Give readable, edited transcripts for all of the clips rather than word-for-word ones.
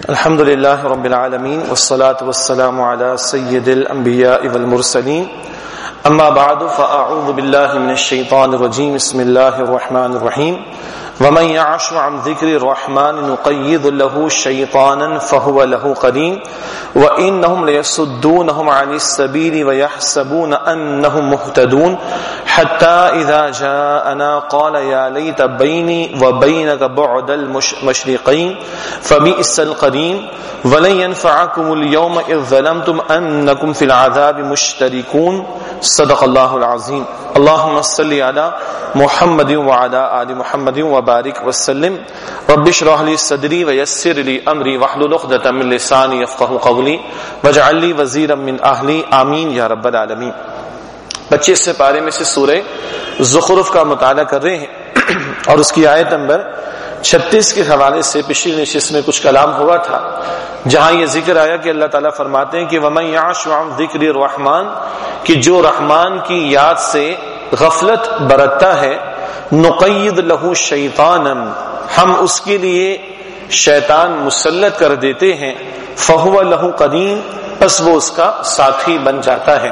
الحمد لله رب العالمين والصلاة والسلام على سيد الأنبياء والمرسلين أما بعد فأعوذ بالله من الشيطان الرجيم بسم الله الرحمن الرحيم ومن يعش عن ذكر الرحمن نقيض له شيطانا فهو له قرين وإنهم ليصدونهم عن السبيل ويحسبون أنهم مهتدون حتى إذا جاءنا قال يا ليت بيني وبينك بعد المشرقين فبئس القرين ولن ينفعكم اليوم إذ ظلمتم أنكم في العذاب مشتركون صدق الله العظيم اللهم صل على محمد وعلى آل محمد وبارك وسلم رب اشرح لي صدري ويسر لي أمري واحلل عقدة من لساني يفقهوا قولي واجعل لي وزيرا من أهلي آمين یا رب العالمین۔ 25 پارے میں سے سورہ زخرف کا مطالعہ کر رہے ہیں اور اس کی آیت نمبر 36 کے حوالے سے پچھلی نشست میں کچھ کلام ہوا تھا، جہاں یہ ذکر آیا کہ اللہ تعالیٰ فرماتے ہیں کہ وَمَن يَعْشُ عَن ذِكْرِ الرَّحْمَنِ، کہ جو رحمان کی یاد سے غفلت برتتا ہے، نُقَيِّضْ لَهُ شَيْطَانًا، ہم اس کے لیے شیطان مسلط کر دیتے ہیں، فَهُوَ لَهُ قَرِينٌ، پس وہ اس کا ساتھی بن جاتا ہے۔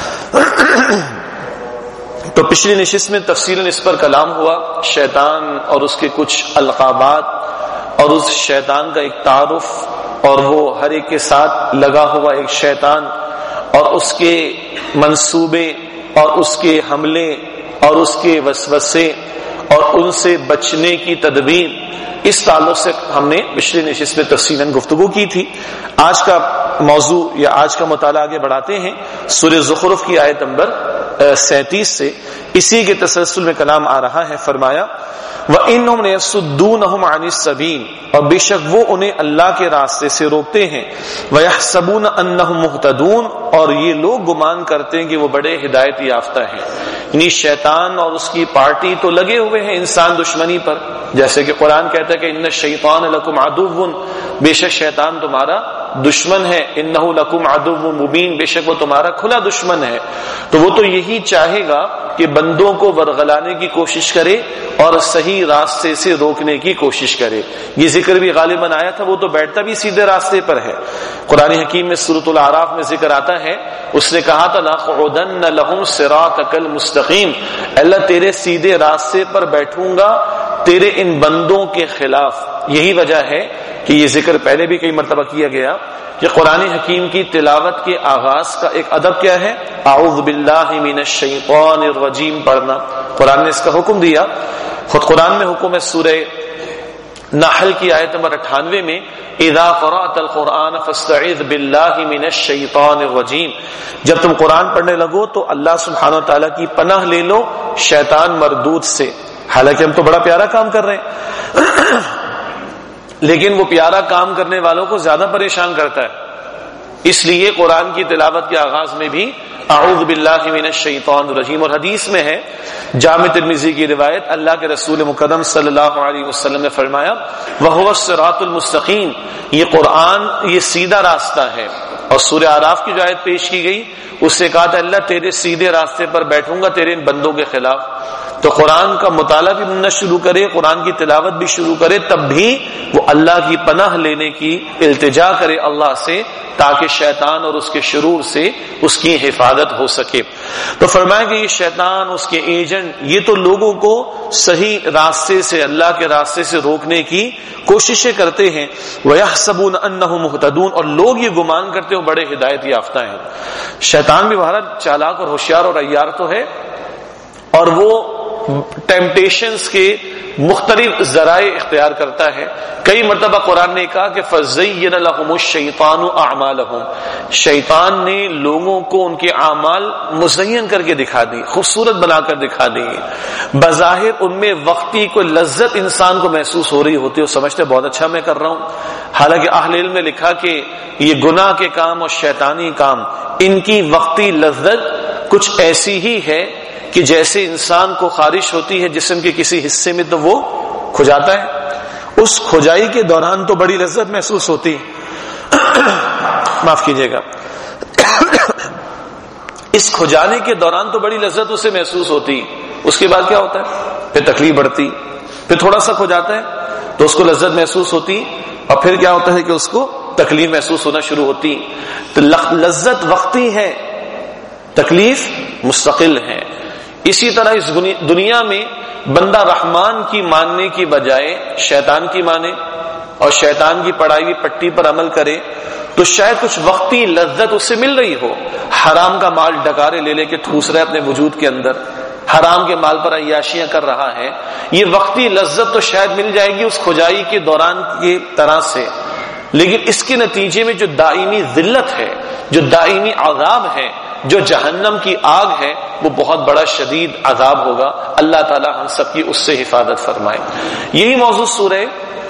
تو پچھلی نشست میں تفصیلاً اس پر کلام ہوا، شیطان اور اس کے کچھ القابات اور اس شیطان کا ایک تعارف، اور وہ ہر ایک کے ساتھ لگا ہوا ایک شیطان اور اس کے منصوبے اور اس کے حملے اور اس کے وسوسے اور ان سے بچنے کی تدبیر، اس تعلق سے ہم نے پچھلی نشست میں تفصیلاً گفتگو کی تھی۔ آج کا موضوع یا آج کا مطالعہ آگے بڑھاتے ہیں سورہ زخرف کی آیت نمبر 37 سے، اسی کے تسلسل میں کلام آ رہا ہے۔ فرمایا وَإِنَّهُمْ لَيَصُدُّونَهُمْ عَنِ السَّبِيلِ، اور بے شک وہ انہیں اللہ کے راستے سے روکتے ہیں، وَيَحْسَبُونَ أَنَّهُمْ مُهْتَدُونَ، اور یہ لوگ گمان کرتے ہیں کہ وہ بڑے ہدایت یافتہ ہیں۔ یعنی شیطان اور اس کی پارٹی تو لگے ہوئے ہیں انسان دشمنی پر، جیسے کہ قرآن کہتا ہے کہ إِنَّ الشَّيْطَانَ لَكُمْ عَدُوٌّ، بے شک شیطان تمہارا دشمن ہے، إِنَّهُ لَكُمْ عَدُوٌّ مُبِينٌ، بے شک وہ تمہارا کھلا دشمن ہے۔ تو وہ تو یہی چاہے گا کہ بندوں کو ورغلانے کی کوشش کرے اور صحیح راستے سے روکنے کی کوشش کرے۔ یہ ذکر بھی غالباً آیا تھا، وہ تو بیٹھتا بھی سیدھے راستے پر ہے۔ قرآن حکیم میں سورۃ الاعراف میں ذکر آتا ہے، اس نے کہا تھا لَأَقْعُدَنَّ لَهُمْ صِرَاطَكَ الْمُسْتَقِيمَ، اللہ تیرے سیدھے راستے پر بیٹھوں گا تیرے ان بندوں کے خلاف۔ یہی وجہ ہے کہ یہ ذکر پہلے بھی کئی مرتبہ کیا گیا کہ قرآن حکیم کی تلاوت کے آغاز کا ایک ادب کیا ہے؟ اعوذ باللہ من الشیطان الرجیم پڑھنا۔ قرآن نے اس کا حکم دیا، خود قرآن میں حکم ہے سورہ نحل کی آیت نمبر 98 میں اذا قرأت القرآن فاستعذ باللہ من الشیطان الرجیم، جب تم قرآن پڑھنے لگو تو اللہ سبحانہ و تعالیٰ کی پناہ لے لو شیطان مردود سے۔ حالانکہ ہم تو بڑا پیارا کام کر رہے ہیں لیکن وہ پیارا کام کرنے والوں کو زیادہ پریشان کرتا ہے، اس لیے قرآن کی تلاوت کے آغاز میں بھی اعوذ باللہ من الشیطان الرجیم۔ اور حدیث میں ہے، جامع ترمذی کی روایت، اللہ کے رسول مکرم صلی اللہ علیہ وسلم نے فرمایا وَهُوَ الصِّرَاطُ الْمُسْتَقِيمُ، یہ قرآن یہ سیدھا راستہ ہے۔ اور سورہ اعراف کی جو آیت پیش کی گئی اس سے کہا تھا اللہ تیرے سیدھے راستے پر بیٹھوں گا تیرے ان بندوں کے خلاف۔ تو قرآن کا مطالعہ بھی بننا شروع کرے، قرآن کی تلاوت بھی شروع کرے، تب بھی وہ اللہ کی پناہ لینے کی التجا کرے اللہ سے، تاکہ شیطان اور اس کے شرور سے اس کی حفاظت ہو سکے۔ تو فرمایا کہ یہ شیطان اس کے ایجنٹ یہ تو لوگوں کو صحیح راستے سے اللہ کے راستے سے روکنے کی کوششیں کرتے ہیں، وَيَحْسَبُونَ أَنَّهُمْ مُهْتَدُونَ، اور لوگ یہ گمان کرتے ہیں بڑے ہدایت یافتہ ہیں۔ شیطان بھی بہرحال چالاک اور ہوشیار اور عیار تو ہے، اور وہ ٹیمپٹیشنز کے مختلف ذرائع اختیار کرتا ہے۔ کئی مرتبہ قرآن نے کہا کہ فَزَيَّنَ لَهُمُ الشَّيْطَانُ أَعْمَالَهُمْ، شیطان نے لوگوں کو ان کے اعمال مزین کر کے دکھا دی، خوبصورت بنا کر دکھا دی۔ بظاہر ان میں وقتی کوئی لذت انسان کو محسوس ہو رہی ہوتی ہے، وہ سمجھتے بہت اچھا میں کر رہا ہوں، حالانکہ اہل علم نے لکھا کہ یہ گناہ کے کام اور شیطانی کام ان کی وقتی لذت کچھ ایسی ہی ہے کہ جیسے انسان کو خارش ہوتی ہے جسم کے کسی حصے میں تو وہ کھجاتا ہے، اس کھجائی کے دوران تو بڑی لذت محسوس ہوتی ہے معاف کیجیے گا اس کھجانے کے دوران تو بڑی لذت اسے محسوس ہوتی، اس کے بعد کیا ہوتا ہے؟ پھر تکلیف بڑھتی، پھر تھوڑا سا کھجاتا ہے تو اس کو لذت محسوس ہوتی، اور پھر کیا ہوتا ہے کہ اس کو تکلیف محسوس ہونا شروع ہوتی. تو لذت وقتی ہے، تکلیف مستقل ہے. اسی طرح اس دنیا میں بندہ رحمان کی ماننے کی بجائے شیطان کی مانے اور شیطان کی پڑھائی ہوئی پٹی پر عمل کرے تو شاید کچھ وقتی لذت اس سے مل رہی ہو. حرام کا مال ڈکارے لے لے کے ٹھوس رہا ہے اپنے وجود کے اندر، حرام کے مال پر عیاشیاں کر رہا ہے، یہ وقتی لذت تو شاید مل جائے گی اس کھجائی کے دوران کی طرح سے، لیکن اس کے نتیجے میں جو دائمی ذلت ہے، جو دائمی عذاب ہے، جو جہنم کی آگ ہے، وہ بہت بڑا شدید عذاب ہوگا. اللہ تعالی ہم سب کی اس سے حفاظت فرمائے. یہی موضوع سورہ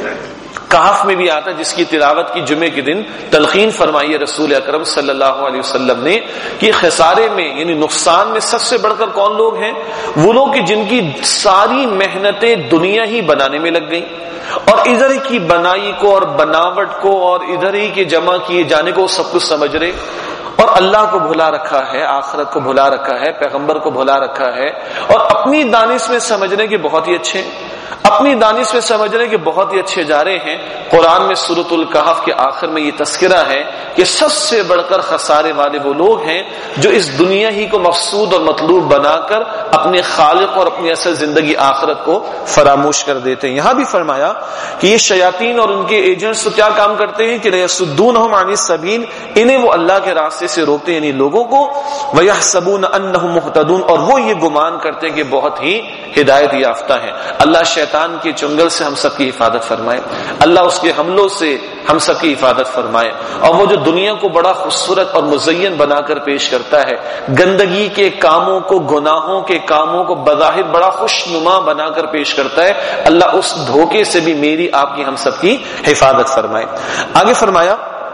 کہف میں بھی آتا ہے، جس کی تلاوت کی جمعے کے دن تلقین فرمائی ہے رسول اکرم صلی اللہ علیہ وسلم نے کہ خسارے میں یعنی نقصان میں سب سے بڑھ کر کون لوگ ہیں؟ وہ لوگ کہ جن کی ساری محنتیں دنیا ہی بنانے میں لگ گئیں اور ادھر ہی کی بنائی کو اور بناوٹ کو اور ادھر ہی کے جمع کیے جانے کو سب کچھ سمجھ رہے اور اللہ کو بھلا رکھا ہے، آخرت کو بھلا رکھا ہے، پیغمبر کو بھلا رکھا ہے اور اپنی دانش میں سمجھنے کے بہت ہی اچھے، اپنی دانش میں سمجھنے کے بہت ہی اچھے جا رہے ہیں. قرآن میں سورۃ الکہف کے آخر میں یہ تذکرہ ہے کہ سب سے بڑھ کر خسارے والے وہ لوگ ہیں جو اس دنیا ہی کو مقصود اور مطلوب بنا کر اپنے خالق اور اپنی اصل زندگی آخرت کو فراموش کر دیتے ہیں. یہاں بھی فرمایا کہ یہ شیاطین اور ان کے ایجنٹس تو کیا کام کرتے ہیں کہ لیصدونہم عن السبیل، انہیں وہ اللہ کے راستے سے روکتے یعنی لوگوں کو، ویحسبون انہم مہتدون، اور وہ یہ گمان کرتے ہیں کہ بہت ہی ہدایت یافتہ ہیں. اللہ شیطان کے چنگل سے ہم سب کی حفاظت فرمائے، اللہ اس کے حملوں سے ہم سب کی حفاظت فرمائے. اور وہ جو دنیا کو بڑا خوبصورت اور مزین بنا کر پیش کرتا ہے، گندگی کے کاموں کو، گناہوں کے کاموں کو بظاہر بڑا خوشنما بنا کر پیش کرتا ہے، اللہ اس دھوکے سے بھی میری آپ کی ہم سب کی حفاظت فرمائے. آگے فرمایا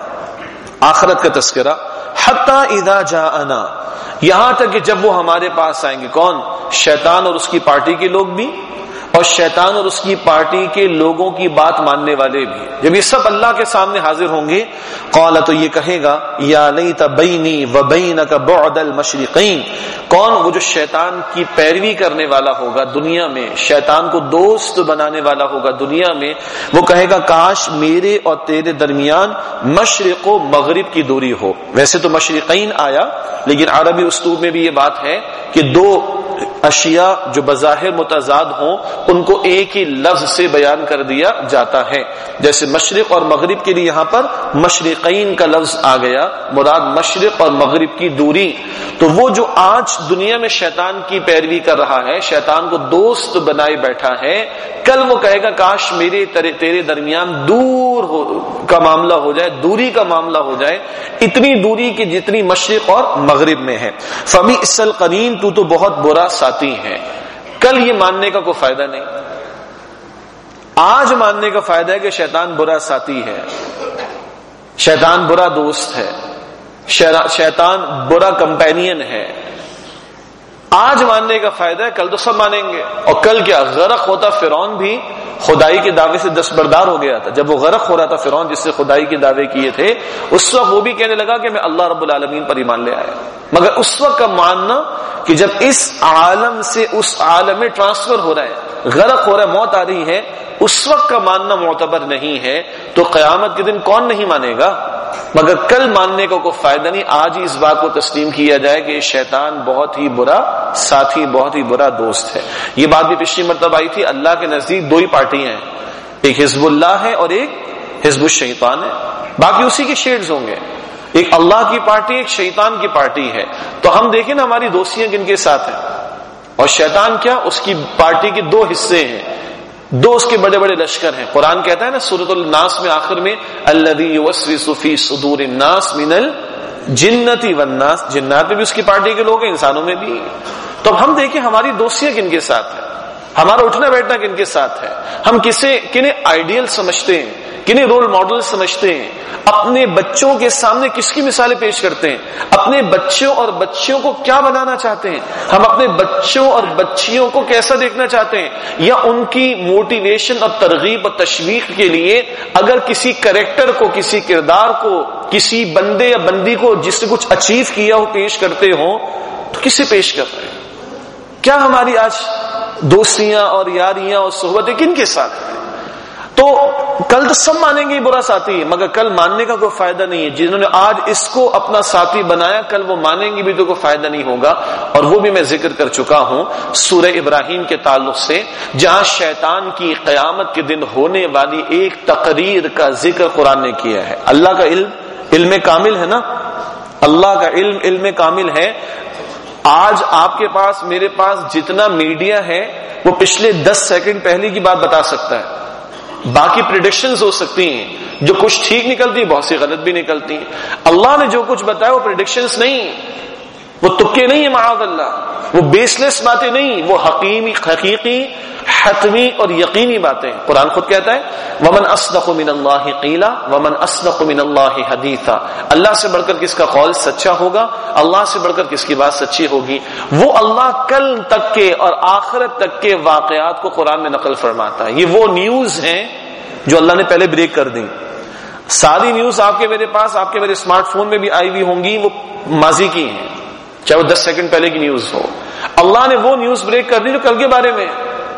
آخرت کا تذکرہ، حتی اذا جاءنا، یہاں تک کہ جب وہ ہمارے پاس آئیں گے. کون؟ شیطان اور اس کی پارٹی کے لوگ بھی اور شیطان اور اس کی پارٹی کے لوگوں کی بات ماننے والے بھی. جب یہ سب اللہ کے سامنے حاضر ہوں گے، قال، تو یہ کہے گا یا لیت بینی و بینک بعد المشرقین. کون؟ وہ جو شیطان کی پیروی کرنے والا ہوگا دنیا میں، شیطان کو دوست بنانے والا ہوگا دنیا میں، وہ کہے گا کاش میرے اور تیرے درمیان مشرق و مغرب کی دوری ہو. ویسے تو مشرقین آیا، لیکن عربی اسلوب میں بھی یہ بات ہے کہ دو اشیاء جو بظاہر متضاد ہوں ان کو ایک ہی لفظ سے بیان کر دیا جاتا ہے. جیسے مشرق اور مغرب کے لیے یہاں پر مشرقین کا لفظ آ گیا، مراد مشرق اور مغرب کی دوری. تو وہ جو آج دنیا میں شیطان کی پیروی کر رہا ہے، شیطان کو دوست بنائے بیٹھا ہے، کل وہ کہے گا کاش میرے تیرے درمیان دور کا معاملہ ہو جائے، دوری کا معاملہ ہو جائے، اتنی دوری کہ جتنی مشرق اور مغرب میں ہے. فبئس القرین، تو بہت برا ساتھی ہے. کل یہ ماننے کا کوئی فائدہ نہیں، آج ماننے کا فائدہ ہے کہ شیطان برا ساتھی ہے، شیطان برا دوست ہے، شیطان برا کمپینین ہے. آج ماننے کا فائدہ ہے، کل تو سب مانیں گے. اور کل کیا غرق ہوتا فرعون بھی خدائی کے دعوے سے دستبردار ہو گیا تھا. جب وہ غرق ہو رہا تھا فرعون جس سے خدائی کے دعوے کیے تھے، اس وقت وہ بھی کہنے لگا کہ میں اللہ رب العالمین پر ایمان لے آیا. مگر اس وقت کا ماننا کہ جب اس عالم سے اس عالم میں ٹرانسفر ہو رہا ہے، غرق ہو رہا ہے، موت آ رہی ہے، اس وقت کا ماننا معتبر نہیں ہے. تو قیامت کے دن کون نہیں مانے گا؟ مگر کل ماننے کا کوئی فائدہ نہیں. آج ہی اس بات کو تسلیم کیا جائے کہ شیطان بہت ہی برا ساتھی، بہت ہی برا دوست ہے. یہ بات بھی پچھلی مرتبہ آئی تھی، اللہ کے نزدیک دو ہی پارٹیاں ہیں، ایک حزب اللہ ہے اور ایک حزب الشیطان ہے. باقی اسی کے شیڈز ہوں گے، ایک اللہ کی پارٹی، ایک شیطان کی پارٹی ہے. تو ہم دیکھیں نا ہماری دوستیاں کن کے ساتھ ہیں. اور شیطان کیا؟ اس کی پارٹی کے دو حصے ہیں، دو اس کے بڑے بڑے لشکر ہیں. قرآن کہتا ہے نا سورۃ الناس میں آخر میں الذی یوسوس فی صدور الناس من الجنۃ والناس، جنات میں بھی اس کی پارٹی کے لوگ ہیں، انسانوں میں بھی. تو اب ہم دیکھیں ہماری دوستیاں کن کے ساتھ ہیں، ہمارا اٹھنا بیٹھنا کن کے ساتھ ہے، ہم کنہیں آئیڈیل سمجھتے ہیں، کنہیں رول ماڈل سمجھتے ہیں، اپنے بچوں کے سامنے کس کی مثالیں پیش کرتے ہیں، اپنے بچوں اور بچیوں کو کیا بنانا چاہتے ہیں، ہم اپنے بچوں اور بچیوں کو کیسا دیکھنا چاہتے ہیں، یا ان کی موٹیویشن اور ترغیب اور تشویق کے لیے اگر کسی کریکٹر کو، کسی کردار کو، کسی بندے یا بندی کو جس نے کچھ اچیو کیا ہو پیش کرتے ہوں تو کسے پیش کر رہے ہیں؟ کیا ہماری آج دوستیاں اور یاریاں اور صحبتیں کن کے ساتھ ہیں؟ تو کل تو سب مانیں گے برا ساتھی ہے، مگر کل ماننے کا کوئی فائدہ نہیں ہے. جنہوں نے آج اس کو اپنا ساتھی بنایا کل وہ مانیں گے بھی تو کوئی فائدہ نہیں ہوگا. اور وہ بھی میں ذکر کر چکا ہوں سورہ ابراہیم کے تعلق سے، جہاں شیطان کی قیامت کے دن ہونے والی ایک تقریر کا ذکر قرآن نے کیا ہے. اللہ کا علم کامل ہے نا، اللہ کا علم کامل ہے. آج آپ کے پاس میرے پاس جتنا میڈیا ہے وہ پچھلے 10 سیکنڈ پہلے کی بات بتا سکتا ہے. باقی پریڈکشنز ہو سکتی ہیں، جو کچھ ٹھیک نکلتی ہیں بہت سی غلط بھی نکلتی ہیں. اللہ نے جو کچھ بتایا وہ پریڈکشنز نہیں، وہ تکے نہیں ہیں معاذ اللہ، وہ بیس لیس باتیں نہیں، وہ حقیقی حتمی اور یقینی باتیں. قرآن خود کہتا ہے وَمَنْ أَصْدَقُ مِنَ اللَّهِ قِيلًا وَمَنْ أَصْدَقُ مِنَ اللَّهِ حَدِيثًا. اللہ سے بڑھ کر کس کا قول سچا ہوگا، اللہ سے بڑھ کر کس کی بات سچی ہوگی. وہ اللہ کل تک کے اور آخرت تک کے واقعات کو قرآن میں نقل فرماتا ہے. یہ وہ نیوز ہیں جو اللہ نے پہلے بریک کر دی. ساری نیوز آپ کے میرے پاس، آپ کے میرے اسمارٹ فون میں بھی آئی ہوئی ہوں گی، وہ ماضی کی ہیں، چاہے وہ 10 سیکنڈ پہلے کی نیوز ہو. اللہ نے وہ نیوز بریک کر دی جو کل کے بارے میں.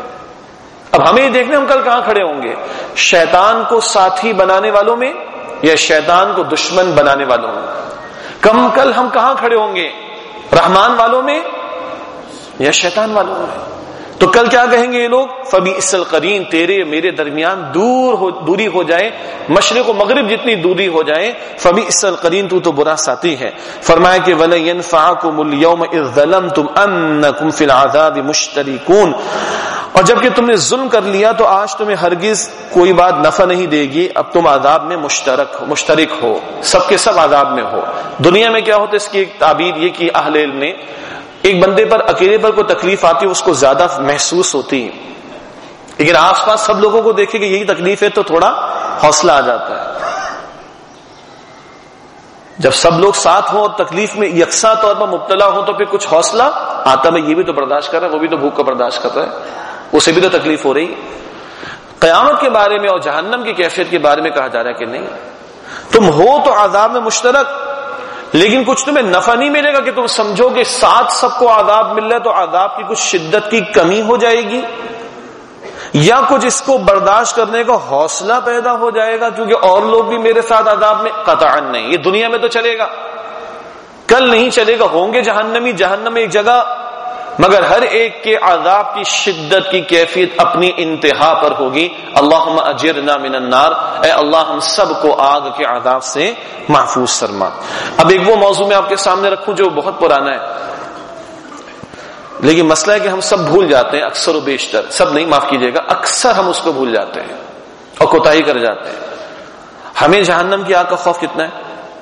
اب ہمیں یہ دیکھنا ہم کل کہاں کھڑے ہوں گے، شیطان کو ساتھی بنانے والوں میں یا شیطان کو دشمن بنانے والوں میں. کل ہم کہاں کھڑے ہوں گے، رحمان والوں میں یا شیطان والوں میں. تو کل کیا کہیں گے یہ لوگ، فبئس القرین، تیرے میرے درمیان دوری ہو جائے، مشرق و مغرب جتنی دوری ہو جائے، فبئس القرین، تو برا ساتھی ہے. فرمایا کہ وَلَن يَنفَعَكُمُ الْيَوْمَ إِذْ ظَلَمْتُمْ أَنَّكُمْ فِي الْعَذَابِ مُشْتَرِكُونَ. اور جب کہ تم نے ظلم کر لیا تو آج تمہیں ہرگز کوئی بات نفع نہیں دے گی، اب تم عذاب میں مشترک ہو، سب کے سب عذاب میں ہو. دنیا میں کیا ہوتا ہے، اس کی ایک تعبیر یہ کی اہل علم نے، ایک بندے پر اکیلے پر کوئی تکلیف آتی ہے اس کو زیادہ محسوس ہوتی ہے، لیکن آس پاس سب لوگوں کو دیکھے کہ یہی تکلیف ہے تو تھوڑا حوصلہ آ جاتا ہے. جب سب لوگ ساتھ ہوں اور تکلیف میں یکساں طور پر مبتلا ہوں تو پھر کچھ حوصلہ آتا ہے، یہ بھی تو برداشت کر رہا ہے، وہ بھی تو بھوک کا برداشت کر رہا ہے، اسے بھی تو تکلیف ہو رہی. قیامت کے بارے میں اور جہنم کی کیفیت کے بارے میں کہا جا رہا ہے کہ نہیں، تم ہو تو عذاب میں مشترک، لیکن کچھ تمہیں نفع نہیں ملے گا کہ تم سمجھو کہ ساتھ سب کو عذاب مل رہا ہے تو عذاب کی کچھ شدت کی کمی ہو جائے گی، یا کچھ اس کو برداشت کرنے کا حوصلہ پیدا ہو جائے گا کیونکہ اور لوگ بھی میرے ساتھ عذاب میں. قطعاً نہیں. یہ دنیا میں تو چلے گا، کل نہیں چلے گا. ہوں گے جہنمی، جہنم ایک جگہ، مگر ہر ایک کے عذاب کی شدت کی کیفیت اپنی انتہا پر ہوگی. اللہم اجرنا من النار، اے اللہ ہم سب کو آگ کے عذاب سے محفوظ فرما. اب ایک وہ موضوع میں آپ کے سامنے رکھوں جو بہت پرانا ہے، لیکن مسئلہ ہے کہ ہم سب بھول جاتے ہیں، اکثر و بیشتر، سب نہیں، معاف کیجیے گا، اکثر ہم اس کو بھول جاتے ہیں اور کوتاہی کر جاتے ہیں. ہمیں جہنم کی آگ کا خوف کتنا ہے،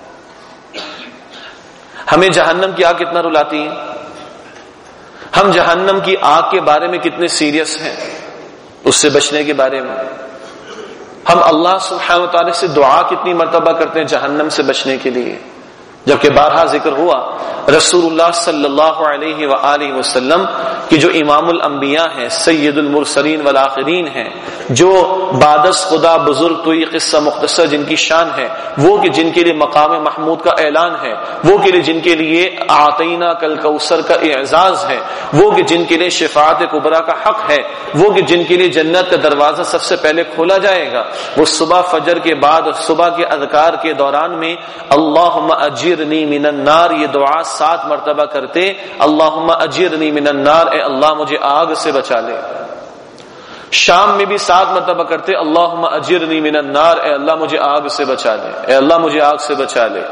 ہمیں جہنم کی آگ کتنا رلاتی ہے، ہم جہنم کی آگ کے بارے میں کتنے سیریس ہیں، اس سے بچنے کے بارے میں ہم اللہ سبحانہ و تعالی سے دعا کتنی مرتبہ کرتے ہیں جہنم سے بچنے کے لیے. جبکہ بارہا ذکر ہوا رسول اللہ صلی اللہ علیہ وآلہ وسلم کی جو امام الانبیاء ہیں، سید المرسلین والآخرین ہیں، جو بعدس خدا بزرگ تو یہ قصہ مختصر جن کی شان ہے، وہ کہ جن کے لیے مقام محمود کا اعلان ہے، وہ کہ جن کے لیے اعطینا کل کوثر کا اعزاز ہے، وہ کہ جن کے لیے شفاعت کبریٰ کا حق ہے، وہ کہ جن کے لیے جنت کا دروازہ سب سے پہلے کھولا جائے گا. وہ صبح فجر کے بعد اور صبح کے اذکار کے دوران میں اللہم اجرنی من النار یہ دعا 7 مرتبہ کرتے، اللہم اجرنی من النار، اے اللہ مجھے آگ سے بچا لے. شام میں بھی 7 مرتبہ کرتے، اللہم اجرنی من النار، اے اللہ مجھے آگ سے بچا لے، اے اللہ مجھے آگ سے بچا لے.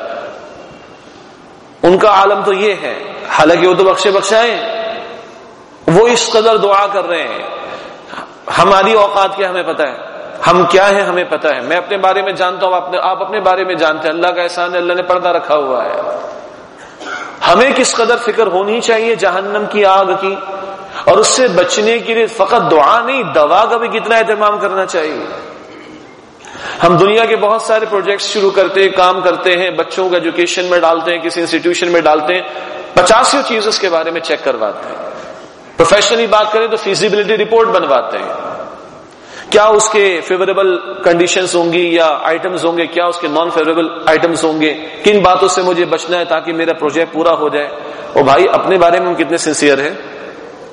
ان کا عالم تو یہ ہے، حالانکہ وہ تو بخشائیں، وہ اس قدر دعا کر رہے ہیں. ہماری اوقات کیا ہمیں پتہ ہے، ہم کیا ہیں ہمیں پتہ ہے. میں اپنے بارے میں جانتا ہوں، آپ اپنے بارے میں جانتے ہیں. اللہ کا احسان ہے، اللہ نے پردہ رکھا ہوا ہے. ہمیں کس قدر فکر ہونی چاہیے جہنم کی آگ کی، اور اس سے بچنے کے لیے فقط دعا نہیں، دوا کا بھی کتنا اہتمام کرنا چاہیے. ہم دنیا کے بہت سارے پروجیکٹس شروع کرتے ہیں، کام کرتے ہیں، بچوں کو ایجوکیشن میں ڈالتے ہیں، کسی انسٹیٹیوشن میں ڈالتے ہیں، 50 چیز اس کے بارے میں چیک کرواتے ہیں. پروفیشنلی بات کریں تو فیزیبلٹی رپورٹ بنواتے ہیں، کیا اس کے فیوریبل کنڈیشنز ہوں گی یا آئٹمز ہوں گے، کیا اس کے نان فیوریبل آئٹمز ہوں گے، کن باتوں سے مجھے بچنا ہے تاکہ میرا پروجیکٹ پورا ہو جائے. اور بھائی اپنے بارے میں ہم کتنے سنسیئر ہیں،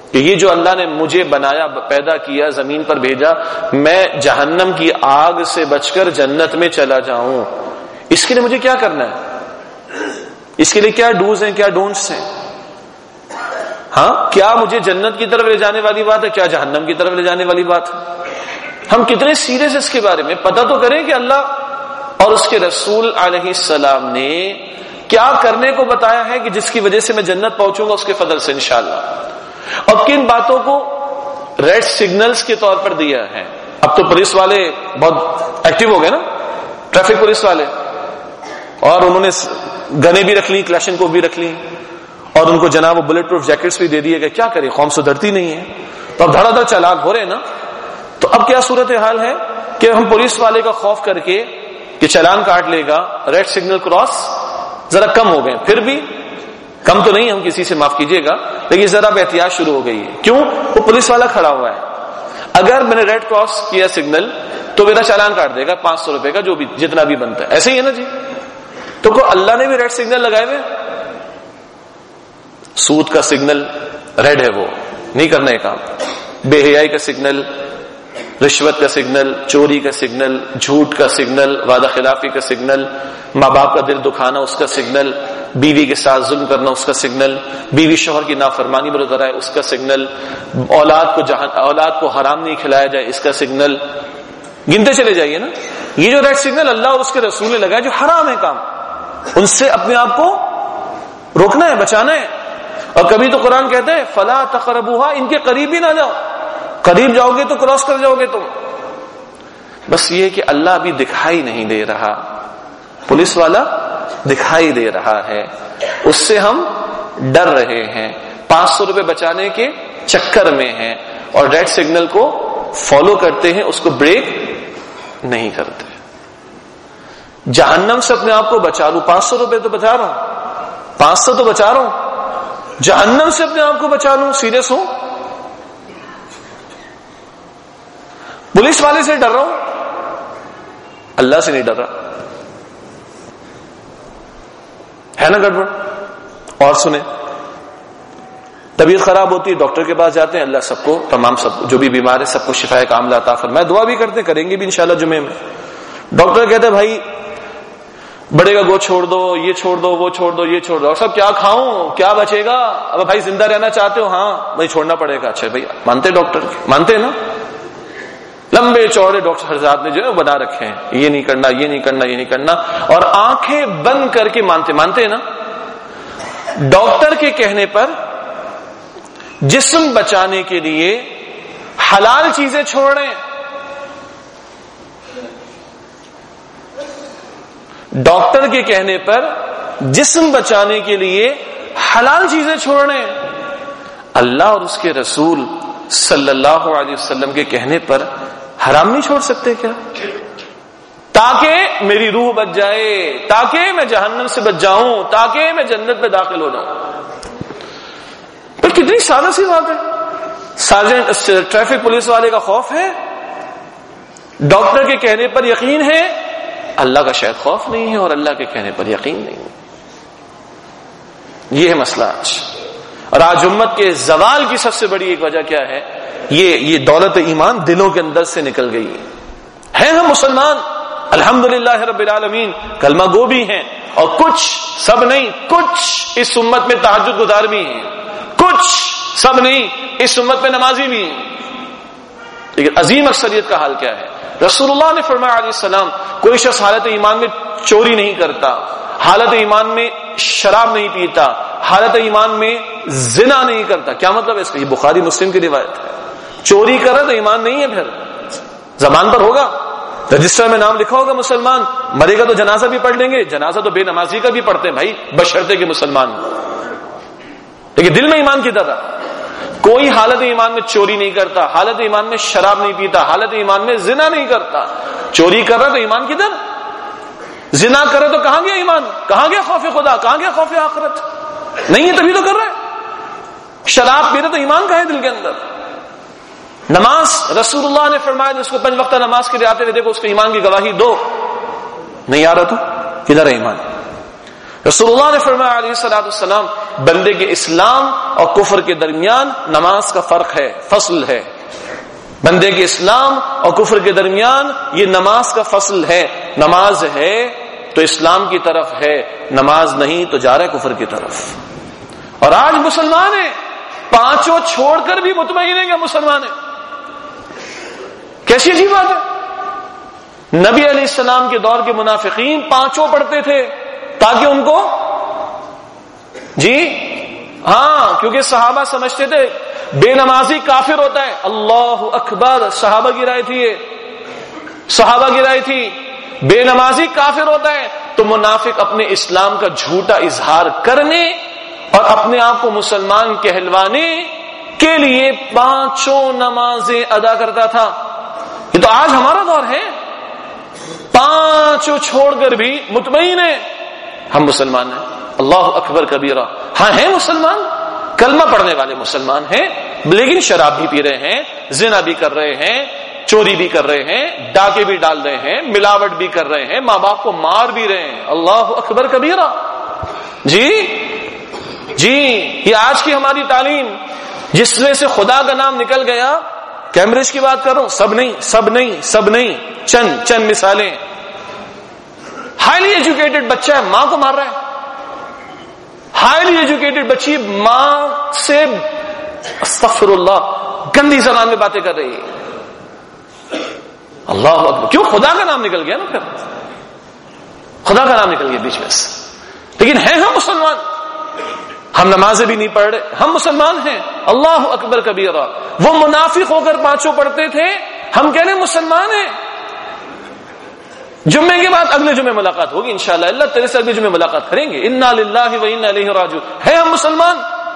کہ یہ جو اللہ نے مجھے بنایا، پیدا کیا، زمین پر بھیجا، میں جہنم کی آگ سے بچ کر جنت میں چلا جاؤں، اس کے لیے مجھے کیا کرنا ہے؟ اس کے لیے کیا ڈوز ہیں، کیا ڈونٹس ہیں؟ ہاں، کیا مجھے جنت کی طرف لے جانے والی بات ہے، کیا جہنم کی طرف لے جانے والی بات ہے؟ ہم کتنے سیریس اس کے بارے میں پتہ تو کریں کہ اللہ اور اس کے رسول علیہ السلام نے کیا کرنے کو بتایا ہے کہ جس کی وجہ سے میں جنت پہنچوں گا اس کے فضل سے انشاءاللہ، اور کن باتوں کو ریڈ سگنلز کے طور پر دیا ہے۔ اب تو پولیس والے بہت ایکٹیو ہو گئے نا، ٹریفک پولیس والے، اور انہوں نے گنیں بھی رکھ لی، کلیشن کو بھی رکھ لی، اور ان کو جناب وہ بلٹ پروف جیکٹس بھی دے دیے گئے۔ کیا کرے، قوم سدھرتی نہیں ہے، تو اب دھڑا دھڑ چالان ہو رہے نا۔ تو اب کیا صورتحال ہے کہ ہم پولیس والے کا خوف کر کے کہ چالان کاٹ لے گا، ریڈ سگنل کراس ذرا کم ہو گئے، پھر بھی کم تو نہیں، ہم کسی سے معاف کیجیے گا، لیکن ذرا احتیاط شروع ہو گئی ہے۔ کیوں؟ وہ پولیس والا کھڑا ہوا ہے، اگر میں نے ریڈ کراس کیا سگنل تو میرا چالان کاٹ دے گا 500 روپے کا، جو بھی جتنا بھی بنتا ہے، ایسے ہی ہے نا جی۔ تو کو اللہ نے بھی ریڈ سگنل لگائے ہوئے، سود کا سگنل ریڈ ہے، وہ نہیں کرنا ہے کام، بے حیائی کا سگنل، رشوت کا سگنل، چوری کا سگنل، جھوٹ کا سگنل، وعدہ خلافی کا سگنل، ماں باپ کا دل دکھانا اس کا سگنل، بیوی کے ساتھ ظلم کرنا اس کا سگنل، بیوی شوہر کی نافرمانی میں اترا ہے اس کا سگنل، اولاد کو حرام نہیں کھلایا جائے اس کا سگنل، گنتے چلے جائیے نا۔ یہ جو ریڈ سگنل اللہ اور اس کے رسول نے لگایا جو حرام ہے کام، ان سے اپنے آپ کو روکنا ہے، بچانا ہے۔ اور کبھی تو قرآن کہتے ہیں فلا تقربوها، ان کے قریب ہی نہ جاؤ، قریب جاؤ گے تو کراس کر جاؤ گے تم۔ بس یہ کہ اللہ ابھی دکھائی نہیں دے رہا، پولیس والا دکھائی دے رہا ہے، اس سے ہم ڈر رہے ہیں، 500 روپے بچانے کے چکر میں ہیں، اور ریڈ سگنل کو فالو کرتے ہیں، اس کو بریک نہیں کرتے۔ جہنم سے اپنے آپ کو بچا لوں، 500 روپے تو بچا رہا ہوں، 500 تو بچا رہا ہوں، جہنم سے اپنے آپ کو بچا لوں، سیریس ہوں؟ پولیس والے سے ڈر رہا ہوں، اللہ سے نہیں ڈر رہا، ہے نا گڑبڑ؟ اور سنیں، طبیعت خراب ہوتی ہے، ڈاکٹر کے پاس جاتے ہیں، اللہ سب کو، تمام سب جو بھی بیمار ہے سب کو شفا کاملہ عطا فرمائے، دعا بھی کرتے، کریں گے بھی انشاءاللہ جمعے میں۔ ڈاکٹر کہتے ہیں بھائی بڑے کا گوشت چھوڑ دو، یہ چھوڑ دو، وہ چھوڑ دو، یہ چھوڑ دو، اور سب کیا کھاؤں، کیا بچے گا؟ اب بھائی زندہ رہنا چاہتے ہو؟ ہاں بھائی چھوڑنا پڑے گا۔ اچھا بھائی مانتے ڈاکٹر، مانتے نا؟ لمبے چوڑے ڈاکٹر حضرات نے جو ہے بنا رکھے ہیں، یہ نہیں کرنا، یہ نہیں کرنا، یہ نہیں کرنا، اور آنکھیں بند کر کے مانتے نا۔ ڈاکٹر کے کہنے پر جسم بچانے کے لیے حلال چیزیں چھوڑیں، ڈاکٹر کے کہنے پر جسم بچانے کے لیے حلال چیزیں چھوڑیں، اللہ اور اس کے رسول صلی اللہ علیہ وسلم کے کہنے پر حرام نہیں چھوڑ سکتے کیا؟ تاکہ میری روح بچ جائے، تاکہ میں جہنم سے بچ جاؤں، تاکہ میں جنت میں داخل ہو جاؤں۔ پر کتنی سادہ سی بات ہے، سارجنٹ ٹریفک پولیس والے کا خوف ہے، ڈاکٹر کے کہنے پر یقین ہے، اللہ کا شاید خوف نہیں ہے اور اللہ کے کہنے پر یقین نہیں ہے۔ یہ ہے مسئلہ آج، اور آج امت کے زوال کی سب سے بڑی ایک وجہ کیا ہے؟ یہ دولت ایمان دلوں کے اندر سے نکل گئی ہے۔ ہم مسلمان الحمدللہ رب العالمین، کلمہ گو بھی ہیں، اور کچھ، سب نہیں، کچھ اس امت میں تہجد گزار بھی ہیں، کچھ، سب نہیں، اس امت میں نمازی بھی ہیں، لیکن عظیم اکثریت کا حال کیا ہے؟ رسول اللہ نے فرمایا علیہ السلام، کوئی شخص حالت ایمان میں چوری نہیں کرتا، حالت ایمان میں شراب نہیں پیتا، حالت ایمان میں زنا نہیں کرتا۔ کیا مطلب ہے اس کا؟ یہ بخاری مسلم کی روایت ہے۔ چوری کر رہا تو ایمان نہیں ہے، پھر زبان پر ہوگا، رجسٹر میں نام لکھا ہوگا مسلمان، مرے گا تو جنازہ بھی پڑھ لیں گے، جنازہ تو بے نمازی کا بھی پڑھتے ہیں بھائی، بشرطے کے مسلمان، لیکن دل میں ایمان کی طرح کوئی حالت ایمان میں چوری نہیں کرتا، حالت ایمان میں شراب نہیں پیتا، حالت ایمان میں زنا نہیں کرتا۔ چوری کر رہا تو ایمان کی طرح، زنا کر رہا تو کہاں گیا ایمان، کہاں گیا خوف خدا، کہاں گیا خوف آخرت؟ نہیں ہے تبھی تو کر رہا ہے۔ شراب پی رہا تو ایمان کا ہے دل کے اندر۔ نماز، رسول اللہ نے فرمایا جس کو 5 وقتہ نماز کے لیے آتے ہوئے دیکھو اس کو ایمان کی گواہی دو، نہیں آ رہا تو کدھر ہے ایمان؟ رسول اللہ نے فرمایا علیہ الصلوۃ والسلام، بندے کے اسلام اور کفر کے درمیان نماز کا فرق ہے، فصل ہے. بندے کے اسلام اور کفر کے درمیان یہ نماز کا فصل ہے. نماز ہے تو اسلام کی طرف ہے، نماز نہیں تو جا رہا ہے کفر کی طرف. اور آج مسلمان ہیں، پانچوں چھوڑ کر بھی مطمئن ہیں کہ مسلمان ہیں. کیسی عجیب بات ہے. نبی علیہ السلام کے دور کے منافقین پانچوں پڑھتے تھے تاکہ ان کو کیونکہ صحابہ سمجھتے تھے بے نمازی کافر ہوتا ہے. اللہ اکبر، صحابہ کی رائے تھی، صحابہ کی رائے تھی بے نمازی کافر ہوتا ہے. تو منافق اپنے اسلام کا جھوٹا اظہار کرنے اور اپنے آپ کو مسلمان کہلوانے کے لیے پانچوں نمازیں ادا کرتا تھا. یہ تو آج ہمارا دور ہے، پانچوں چھوڑ کر بھی مطمئن ہیں ہم مسلمان ہیں. اللہ اکبر کبیرہ. ہاں ہیں مسلمان، کلمہ پڑھنے والے مسلمان ہیں، لیکن شراب بھی پی رہے ہیں، زنا بھی کر رہے ہیں، چوری بھی کر رہے ہیں، ڈاکے بھی ڈال رہے ہیں، ملاوٹ بھی کر رہے ہیں، ماں باپ کو مار بھی رہے ہیں. اللہ اکبر کبیرہ. جی یہ آج کی ہماری تعلیم جس میں سے خدا کا نام نکل گیا. کیمبرج کی بات کروں، سب نہیں، چند مثالیں. ہائیلی ایجوکیٹڈ بچہ ہے، ماں کو مار رہا ہے. ہائیلی ایجوکیٹڈ بچی ماں سے استغفر اللہ گندی زبان میں باتیں کر رہی ہے. اللہ اکبر. کیوں؟ خدا کا نام نکل گیا نا، پھر خدا کا نام نکل گیا بیچ میں سے. لیکن ہیں ہم مسلمان، ہم نمازیں بھی نہیں پڑھ رہے، ہم مسلمان ہیں. اللہ اکبر کبیرہ. وہ منافق ہو کر پانچوں پڑھتے تھے، ہم کہہ رہے ہیں مسلمان ہیں. جمعے کے بعد اگلے جمعے ملاقات ہوگی انشاءاللہ، اللہ تیرے سے اگلے جمعے ملاقات کریں گے. انا للہ و انا الیہ راجعون. ہے ہم مسلمان.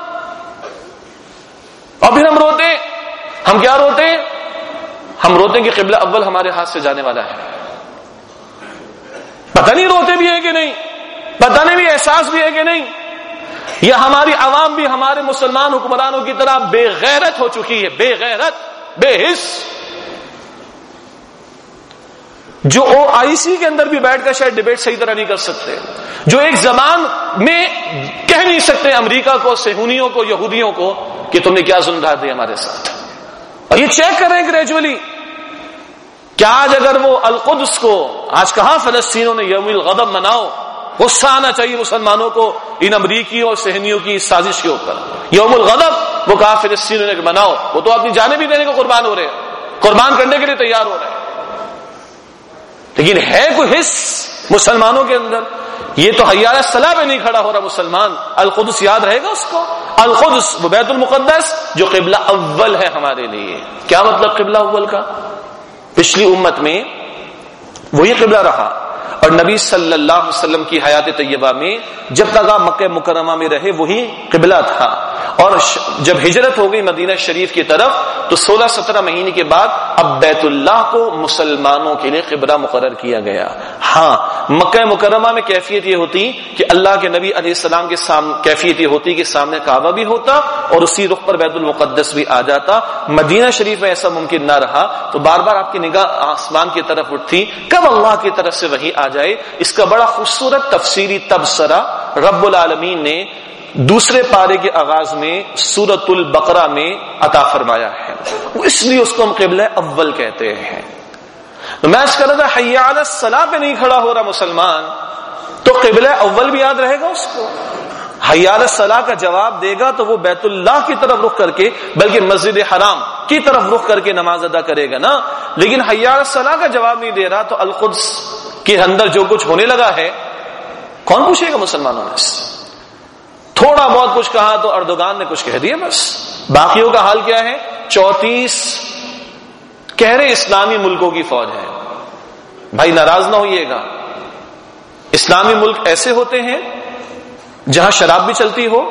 اور پھر ہم روتے. ہم کیا روتے؟ ہم روتے کہ قبلہ اول ہمارے ہاتھ سے جانے والا ہے. پتہ نہیں روتے بھی ہے کہ نہیں، پتہ نہیں بھی احساس بھی ہے کہ نہیں. یہ ہماری عوام بھی ہمارے مسلمان حکمرانوں کی طرح بے غیرت ہو چکی ہے، بے غیرت، بے حس، جو OIC کے اندر بھی بیٹھ کر شاید ڈیبیٹ صحیح طرح نہیں کر سکتے، جو ایک زبان میں کہہ نہیں سکتے امریکہ کو، صہیونیوں کو، یہودیوں کو کہ تم نے کیا ظلم ڈھا دیا ہمارے ساتھ. اور یہ چیک کر رہے ہیں گریجولی کہ آج اگر وہ القدس کو، آج کہاں فلسطینوں نے یوم الغضب مناؤ، غصہ آنا چاہیے مسلمانوں کو ان امریکیوں اور صہیونیوں کی سازش کے اوپر. یوم الغضب وہ کہا فلسطینوں نے مناؤ، وہ تو اپنی جانیں بھی دینے کو قربان ہو رہے ہیں، قربان کرنے کے لیے تیار ہو رہے ہیں. لیکن ہے کوئی حص مسلمانوں کے اندر؟ یہ تو حی علی الصلاۃ پہ نہیں کھڑا ہو رہا مسلمان. القدس یاد رہے گا اس کو. القدس وہ بیت المقدس جو قبلہ اول ہے ہمارے لیے. کیا مطلب قبلہ اول کا؟ پچھلی امت میں وہی قبلہ رہا، اور نبی صلی اللہ علیہ وسلم کی حیات طیبہ میں جب تک آپ مکہ مکرمہ میں رہے وہی قبلہ تھا. اور جب ہجرت ہو گئی مدینہ شریف کی طرف تو 16-17 مہینے کے بعد اب بیت اللہ کو مسلمانوں کے لیے قبلہ مقرر کیا گیا. ہاں مکہ مکرمہ میں کیفیت یہ ہوتی کہ اللہ کے نبی علیہ السلام کے سامنے کیفیت یہ ہوتی کہ سامنے کعبہ بھی ہوتا اور اسی رخ پر بیت المقدس بھی آ جاتا. مدینہ شریف میں ایسا ممکن نہ رہا تو بار بار آپ کی نگاہ آسمان کی طرف اٹھتی کب اللہ کی طرف سے وحی آ جائے. اس کا بڑا خوبصورت تفسیری تبصرہ رب العالمین نے دوسرے پارے کے آغاز میں سورۃ البقرہ میں عطا فرمایا ہے. اس لیے اس کو ہم قبلہ اول کہتے ہیں. میں اس کر رہا تھا حی علی الصلاۃ پہ نہیں کھڑا ہو رہا مسلمان تو قبلہ اول بھی یاد رہے گا اس کو. حی علی الصلاۃ کا جواب دے گا تو وہ بیت اللہ کی طرف رخ کر کے بلکہ مسجد حرام کی طرف رخ کر کے نماز ادا کرے گا نا. لیکن حی علی الصلاۃ کا جواب نہیں دے رہا تو القدس کے اندر جو کچھ ہونے لگا ہے کون پوچھے گا مسلمانوں میں سے؟ تھوڑا بہت کچھ کہا تو اردوغان نے کچھ کہہ دیا بس. باقیوں کا حال کیا ہے؟ 34 کہہ رہے اسلامی ملکوں کی فوج ہے. بھائی ناراض نہ ہوئیے گا، اسلامی ملک ایسے ہوتے ہیں جہاں شراب بھی چلتی ہو،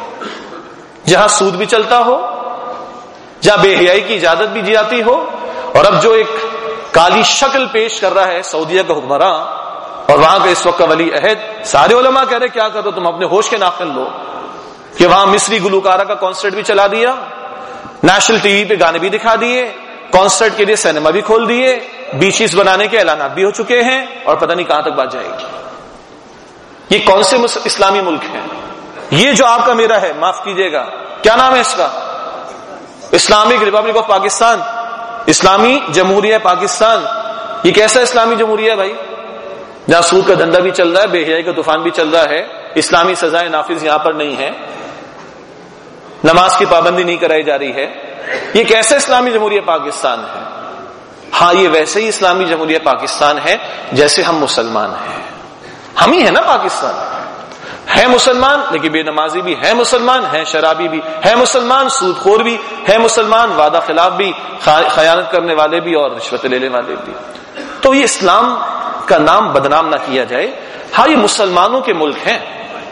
جہاں سود بھی چلتا ہو، جہاں بے حیائی کی اجازت بھی دی جاتی ہو. اور اب جو ایک کالی شکل پیش کر رہا ہے سعودیہ کا حکمراں اور وہاں کا اس وقت کا ولی عہد، سارے علماء کہہ رہے کیا کرو تم اپنے ہوش کے ناخن لو کہ وہاں مصری گلوکارہ کا کانسرٹ بھی چلا دیا، نیشنل ٹی وی پہ گانے بھی دکھا دیے، کانسرٹ کے لیے سینما بھی کھول دیے، بیچز بنانے کے اعلانات بھی ہو چکے ہیں اور پتہ نہیں کہاں تک بات جائے گی. یہ کون سے اسلامی ملک ہیں؟ یہ جو آپ کا میرا ہے، معاف کیجئے گا، کیا نام ہے اس کا؟ اسلامک ریپبلک آف پاکستان، اسلامی جمہوریہ پاکستان. یہ کیسا اسلامی جمہوریہ ہے بھائی؟ جہاں سود کا دھندا بھی چل رہا ہے، بے حیائی کا طوفان بھی چل رہا ہے، اسلامی سزائیں نافذ یہاں پر نہیں ہے، نماز کی پابندی نہیں کرائی جا رہی ہے. یہ کیسا اسلامی جمہوریہ پاکستان ہے؟ ہاں یہ ویسے ہی اسلامی جمہوریہ پاکستان ہے جیسے ہم مسلمان ہیں. ہم ہی ہیں نا پاکستان، ہے مسلمان لیکن بے نمازی بھی ہے، مسلمان ہے شرابی بھی ہے، مسلمان سود خور بھی ہے، مسلمان وعدہ خلاف بھی، خیانت کرنے والے بھی اور رشوت لینے والے بھی. تو یہ اسلام کا نام بدنام نہ کیا جائے. ہاں یہ مسلمانوں کے ملک ہیں،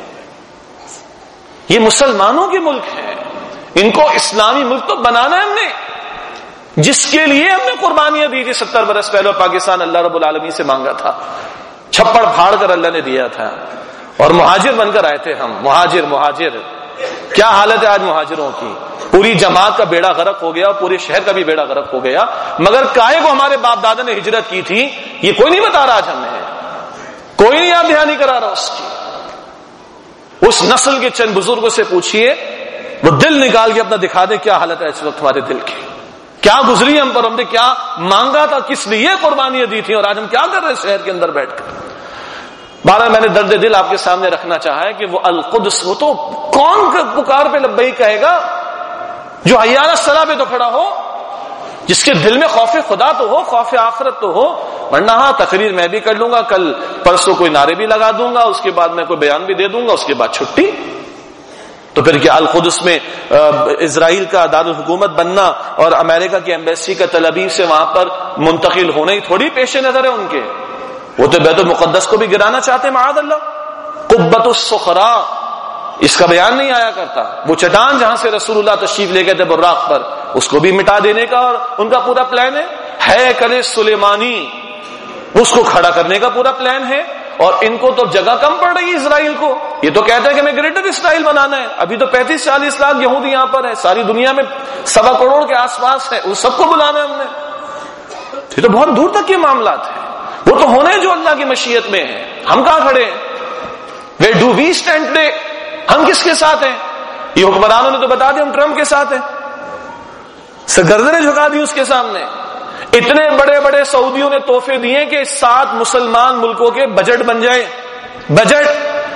یہ مسلمانوں کے ملک ہیں، ان کو اسلامی ملک تو بنانا ہے ہم نے، جس کے لیے ہم نے قربانیاں دی تھی 70 برس پہلے. پاکستان اللہ رب العالمین سے مانگا تھا، چھپڑ پھاڑ کر اللہ نے دیا تھا، اور مہاجر بن کر آئے تھے ہم. مہاجر کیا حالت ہے آج مہاجروں کی؟ پوری جماعت کا بیڑا غرق ہو گیا، پورے شہر کا بھی بیڑا غرق ہو گیا. مگر کائے کو ہمارے باپ دادا نے ہجرت کی تھی یہ کوئی نہیں بتا رہا آج ہمیں، کوئی نہیں یاد دہانی کرا رہا اس کی. اس نسل کے چند بزرگوں سے پوچھئے، وہ دل نکال کے اپنا دکھا دے کیا حالت ہے اس وقت ہمارے دل کی، کیا گزری ہم پر، ہم نے کیا مانگا تھا، کس لیے قربانیاں دی تھی، اور آج ہم کیا کر رہے ہیں شہر کے اندر بیٹھ کر. بارہ میں نے درد دل آپ کے سامنے رکھنا چاہا ہے کہ وہ القدس، وہ تو کون پکار پہ لبیک کہے گا جو حی علی الصلاۃ پہ تو کھڑا ہو، جس کے دل میں خوف خدا تو ہو، خوف آخرت تو ہو. ورنہ ہاں تقریر میں بھی کر لوں گا، کل پرسوں کوئی نعرے بھی لگا دوں گا، اس کے بعد میں کوئی بیان بھی دے دوں گا، اس کے بعد چھٹی. تو پھر کیا القدس میں اسرائیل کا دارالحکومت بننا اور امریکہ کی ایمبیسی کا تل ابیب سے وہاں پر منتقل ہونا ہی تھوڑی پیش نظر ہے ان کے؟ وہ تو بیت المقدس کو بھی گرانا چاہتے ہیں معاذ اللہ. قبۃ الصخرا اس کا بیان نہیں آیا کرتا. وہ چٹان جہاں سے رسول اللہ تشریف لے گئے تھے براق پر، اس کو بھی مٹا دینے کا اور ان کا پورا پلان ہے. ہیکل سلیمانی اس کو کھڑا کرنے کا پورا پلان ہے. اور ان کو تو جگہ کم پڑ رہی ہے اسرائیل کو. یہ تو کہتا ہے کہ ہمیں گریٹر اسرائیل بنانا ہے. ابھی تو 35-40 لاکھ یہودی یہاں پر ہے، ساری دنیا میں 1.25 کروڑ کے آس پاس ہے، اس سب کو بلانا ہے ہم نے. یہ تو بہت دور تک کے معاملات ہیں. وہ تو ہونے جو اللہ کی مشیت میں ہے. ہم کہاں کھڑے ہیں؟ Where do we stand today؟ ہم کس کے ساتھ ہیں؟ یہ حکمرانوں نے تو بتا دیا ہم ٹرمپ کے ساتھ ہیں، گردنیں جھکا دی اس کے سامنے. اتنے بڑے بڑے سعودیوں نے تحفے دیے کہ 7 مسلمان ملکوں کے بجٹ بن جائے. بجٹ.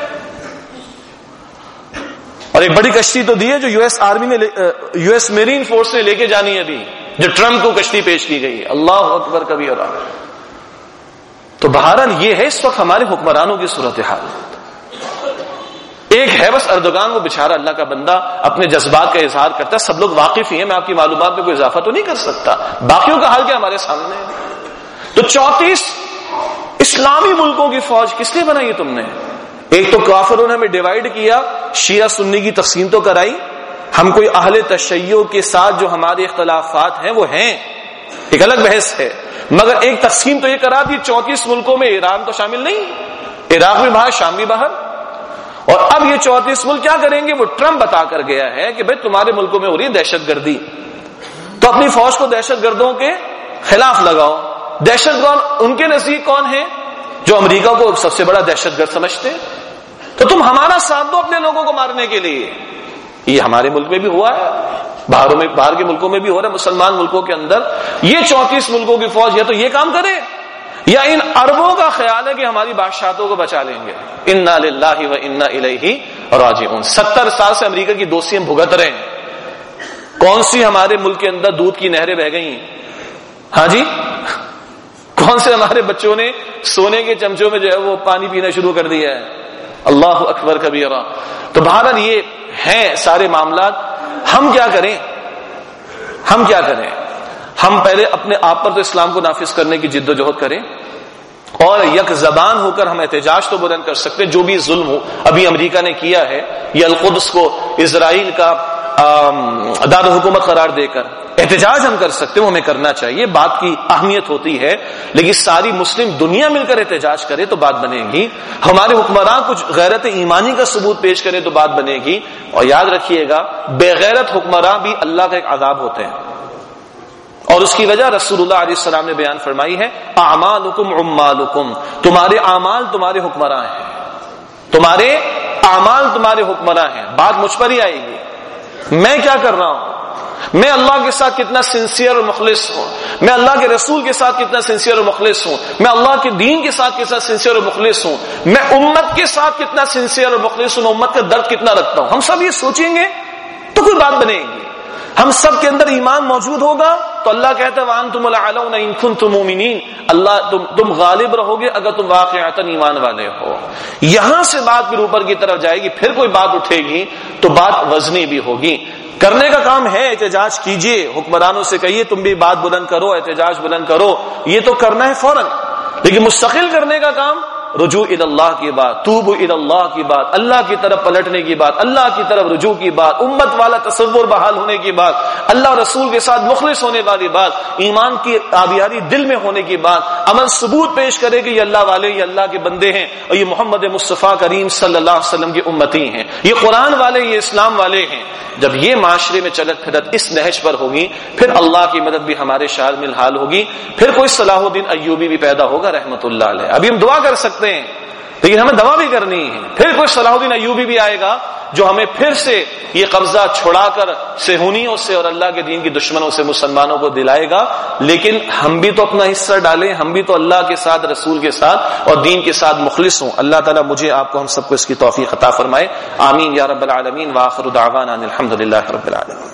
اور ایک بڑی کشتی تو دی ہے جو یو ایس میرین فورس نے لے کے جانی ہے ابھی، جو ٹرمپ کو کشتی پیش کی گئی ہے. اللہ اکبر کبیرہ. تو بہرحال یہ ہے اس وقت ہمارے حکمرانوں کی صورتحال. ایک ہے بس اردوغان، وہ بیچارہ اللہ کا بندہ اپنے جذبات کا اظہار کرتا ہے، سب لوگ واقف ہی ہیں، میں آپ کی معلومات میں کوئی اضافہ تو نہیں کر سکتا. باقیوں کا حال کیا ہمارے سامنے ہے. تو 34 اسلامی ملکوں کی فوج کس لیے بنائی تم نے؟ ایک تو کافروں نے ہمیں ڈیوائیڈ کیا، شیعہ سنی کی تقسیم تو کرائی. ہم کوئی اہل تشیع کے ساتھ جو ہمارے اختلافات ہیں وہ ہیں، ایک الگ بحث ہے، مگر ایک تقسیم تو یہ کرا دی 34 ملکوں میں. ایران تو شامل نہیں، عراق بھی باہر، شام بھی باہر. اور اب یہ 34 ملک کیا کریں گے؟ وہ ٹرمپ بتا کر گیا ہے کہ بھئی تمہارے ملکوں میں ہو رہی ہے دہشت گردی، تو اپنی فوج کو دہشت گردوں کے خلاف لگاؤ. دہشت گرد ان کے نزدیک کون ہے؟ جو امریکہ کو سب سے بڑا دہشت گرد سمجھتے ہیں. تو تم ہمارا ساتھ دو اپنے لوگوں کو مارنے کے لیے. یہ ہمارے ملک میں بھی ہوا ہے، باہر کے ملکوں میں بھی ہو رہا ہے، مسلمان ملکوں کے اندر. یہ 34 ملکوں کی فوج یا تو یہ کام کرے، یا ان اربوں کا خیال ہے کہ ہماری بادشاہتوں کو بچا لیں گے. انا للہ و انا الیہ راجعون. 70 سال سے امریکہ کی دوستی ہم بھگت رہے ہیں. کون سی ہمارے ملک کے اندر دودھ کی نہریں بہ گئی ہیں؟ ہاں جی، کون سے ہمارے بچوں نے سونے کے چمچوں میں جو ہے وہ پانی پینا شروع کر دیا ہے؟ اللہ اکبر کبیرہ. تو بہرحال یہ ہیں سارے معاملات. ہم کیا کریں؟ ہم پہلے اپنے آپ پر تو اسلام کو نافذ کرنے کی جد و جہد کریں، اور یک زبان ہو کر ہم احتجاج تو بلند کر سکتے. جو بھی ظلم ہو ابھی امریکہ نے کیا ہے، یہ القدس کو اسرائیل کا دارالحکومت قرار دے کر احتجاج ہم کر سکتے ہیں، وہ ہمیں کرنا چاہیے. بات کی اہمیت ہوتی ہے، لیکن ساری مسلم دنیا مل کر احتجاج کرے تو بات بنے گی. ہمارے حکمران کچھ غیرت ایمانی کا ثبوت پیش کرے تو بات بنے گی. اور یاد رکھیے گا، بے غیرت حکمران بھی اللہ کا ایک عذاب ہوتے ہیں، اور اس کی وجہ رسول اللہ علیہ السلام نے بیان فرمائی ہے، اعمالکم عمالکم. تمہارے اعمال تمہارے حکمراں ہیں، تمہارے اعمال تمہارے حکمراں ہیں، بات مجھ پر ہی آئے گی، میں کیا کر رہا ہوں، میں اللہ کے ساتھ کتنا سنسیئر اور مخلص ہوں، میں اللہ کے رسول کے ساتھ کتنا سنسیئر اور مخلص ہوں، میں اللہ کے دین کے ساتھ کتنا سنسیئر اور مخلص ہوں، میں امت کے ساتھ کتنا سنسیئر اور مخلص ہوں، میں امت کا درد کتنا رکھتا ہوں. ہم سب یہ سوچیں گے تو کوئی بات بنے گی. ہم سب کے اندر ایمان موجود ہوگا تو اللہ کہتا ہے وَأَنْتُمُ الْأَعْلَوْنَ إِن كُنتُم مُؤْمِنِينَ، اللہ تم غالب رہو گے اگر تم واقعتاً ایمان والے ہو. یہاں سے بات پھر اوپر کی طرف جائے گی، پھر کوئی بات اٹھے گی تو بات وزنی بھی ہوگی. کرنے کا کام ہے، احتجاج کیجئے، حکمرانوں سے کہیے تم بھی بات بلند کرو، احتجاج بلند کرو، یہ تو کرنا ہے فوراً. لیکن مستقل کرنے کا کام رجوع الی اللہ کی بات، توبوا الی اللہ کی بات، اللہ کی طرف پلٹنے کی بات، اللہ کی طرف رجوع کی بات، امت والا تصور بحال ہونے کی بات، اللہ رسول کے ساتھ مخلص ہونے والی بات، ایمان کی آبیاری دل میں ہونے کی بات، عمل ثبوت پیش کرے کہ یہ اللہ والے، یہ اللہ کے بندے ہیں اور یہ محمد مصطفیٰ کریم صلی اللہ علیہ وسلم کی امتی ہیں، یہ قرآن والے، یہ اسلام والے ہیں. جب یہ معاشرے میں چلت پھرت اس نہج پر ہوگی پھر اللہ کی مدد بھی ہمارے شامل حال ہوگی. پھر کوئی صلاح الدین ایوبی بھی پیدا ہوگا رحمت اللہ علیہ. ابھی ہم دعا کر سکتے ہیں لیکن ہمیں دعا بھی کرنی ہے. پھر کوئی صلاح الدین ایوبی بھی آئے گا جو ہمیں پھر سے یہ قبضہ چھڑا کر صہیونیوں سے اور اللہ کے دین کی دشمنوں سے مسلمانوں کو دلائے گا. لیکن ہم بھی تو اپنا حصہ ڈالیں، ہم بھی تو اللہ کے ساتھ، رسول کے ساتھ اور دین کے ساتھ مخلص ہوں. اللہ تعالیٰ مجھے آپ کو ہم سب کو اس کی توفیق عطا فرمائے. آمین یا رب العالمین. وآخر دعوانا الحمد للہ رب العالمین.